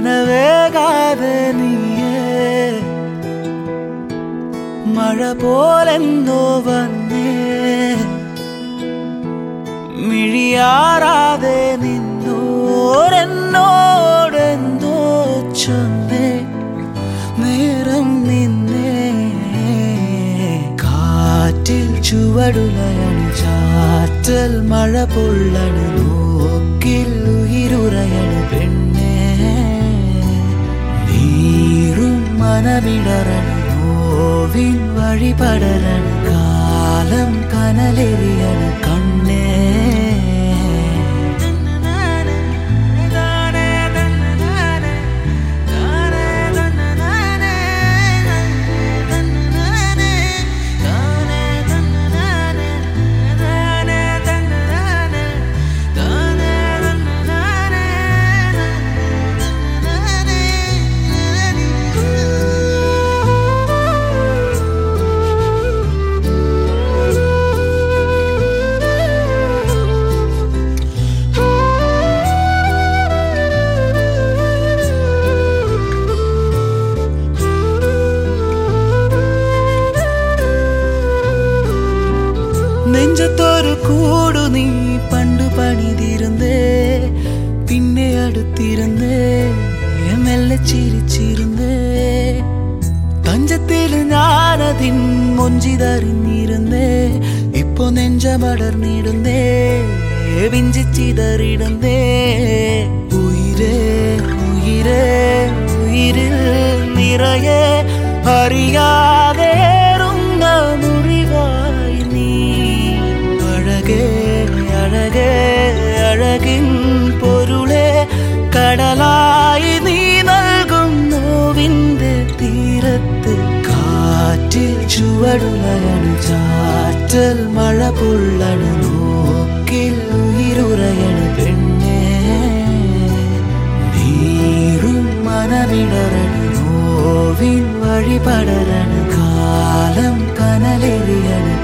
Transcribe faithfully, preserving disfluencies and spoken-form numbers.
കനവേകാതെ നീയേ മഴ പോലെന്നോ വന്നേ മിഴിയാറാതെ നിന്നോരെന്നോടെന്തോ ചൊന്നേ നേരം നിന്നേ കാറ്റിൽ ചുവടുലയണു ചാറ്റൽ മഴ പൊള്ളണു നോക്കിൽ ഉയിരുറയണു പെണ്ണേ നീറും മനമിടറണു നോവിൻ വഴിപടരണു കാലം കനലെറിയണു കണ്ണേ നെഞ്ചത്തൊരു കൂടു നീ പണ്ടു പണിതിരുന്നേ പിന്നെ അടുത്തിരുന്നേ മെല്ലെ ചിരിച്ചിരുന്നേ തഞ്ചത്തിൽ ഞാനതിൻ മൊഞ്ചിതറിഞ്ഞിരുന്നേ ഇപ്പൊ നെഞ്ചമടർന്നിടുന്നേ വിഞ്ചിച്ചിതറിടുന്നേ ഉയിരേ ഉയിരേ ഉയിരിൽ നിറയെ അറിയാതെ മുറിവായി നീ അഴകേ അഴകേ അഴകിൻ പൊരുളെ കടലായി നീ നൽകും നോവിന്റെ തീരത്ത് കാറ്റിൽ ചുവടുലയണു ചാറ്റൽ മഴ പൊള്ളണു നോക്കിൽ ഉയിരുറയണു പെണ്ണേ നീറും മനമിടറണു നോവിൻ വഴിപടരണു കാലം കനലെറിയണു